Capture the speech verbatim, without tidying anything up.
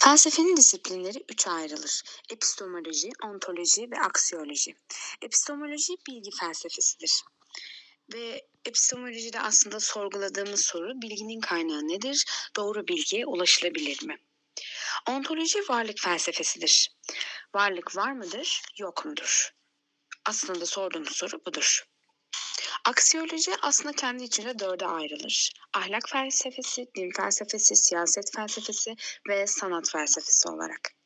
Felsefenin disiplinleri üçe ayrılır: epistemoloji, ontoloji ve aksiyoloji. Epistemoloji bilgi felsefesidir ve epistemolojide aslında sorguladığımız soru bilginin kaynağı nedir, doğru bilgiye ulaşılabilir mi? Ontoloji varlık felsefesidir. Varlık var mıdır, yok mudur? Aslında sorduğumuz soru budur. Aksiyoloji aslında kendi içinde dörde ayrılır: ahlak felsefesi, din felsefesi, siyaset felsefesi ve sanat felsefesi olarak.